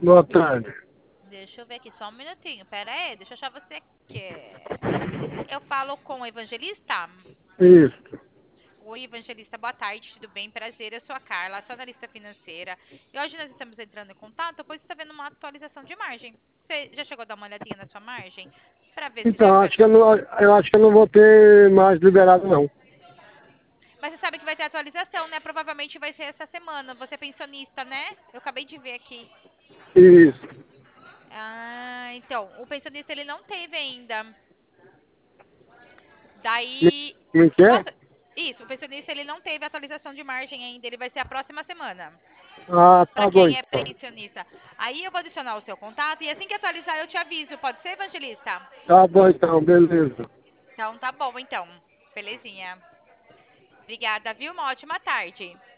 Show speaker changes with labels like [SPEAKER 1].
[SPEAKER 1] Boa tarde.
[SPEAKER 2] Deixa eu ver aqui só um minutinho. Pera aí, deixa eu achar você aqui. Eu falo com o evangelista.
[SPEAKER 1] Isso.
[SPEAKER 2] Oi, evangelista, boa tarde, tudo bem? Prazer, eu sou a Carla, sou analista financeira. E hoje nós estamos entrando em contato, pois está vendo uma atualização de margem. Você já chegou a dar uma olhadinha na sua margem? Para ver se já
[SPEAKER 1] Então,
[SPEAKER 2] foi
[SPEAKER 1] acho que eu acho que eu não vou ter mais liberado, não.
[SPEAKER 2] Mas você sabe que vai ter atualização, né? Provavelmente vai ser essa semana. Você é pensionista, né? Eu acabei de ver aqui.
[SPEAKER 1] Isso.
[SPEAKER 2] Ah, então, o pensionista ele não teve ainda.
[SPEAKER 1] Me,
[SPEAKER 2] Daí,
[SPEAKER 1] me quer?
[SPEAKER 2] posso... Isso, o pensionista ele não teve atualização de margem ainda, ele vai ser a próxima semana.
[SPEAKER 1] Ah,
[SPEAKER 2] Para
[SPEAKER 1] tá bom,
[SPEAKER 2] quem é
[SPEAKER 1] então.
[SPEAKER 2] pensionista. Aí eu vou adicionar o seu contato e assim que atualizar eu te aviso. Pode ser, evangelista?
[SPEAKER 1] Tá bom, então, beleza.
[SPEAKER 2] Então tá bom, então. Belezinha. Obrigada, viu? Uma ótima tarde.